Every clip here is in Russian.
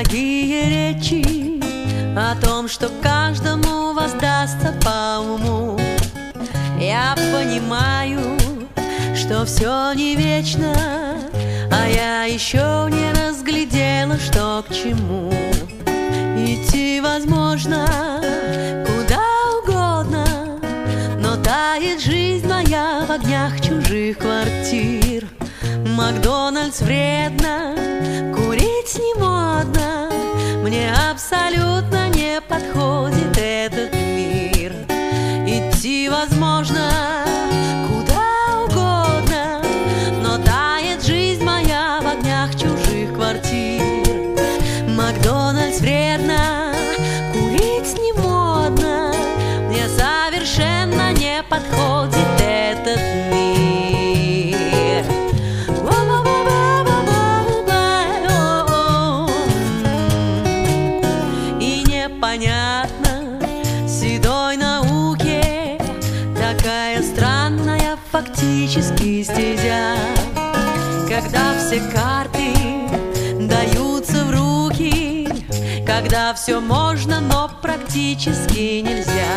Дорогие речи о том, что каждому воздастся по уму. Я понимаю, что все не вечно, а я еще не разглядела, что к чему. Идти возможно куда угодно, но тает жизнь моя в огнях чужих квартир. Макдональдс вредно, курить не модно, мне абсолютно не подходит этот мир. Идти возможно куда угодно, но тает жизнь моя в огнях чужих квартир. Макдональдс вредно, курить не модно, мне совершенно не подходит этот мир. И непонятно седой науке такая странная фактически стезя, когда все карты даются в руки, когда все можно, но практически нельзя.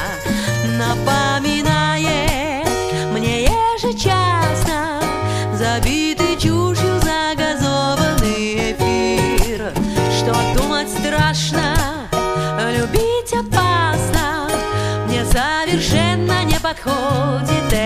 Напоминает мне ежечасно забитый чушью загазованный эфир, что думать страшно, любить опасно, мне совершенно не подходит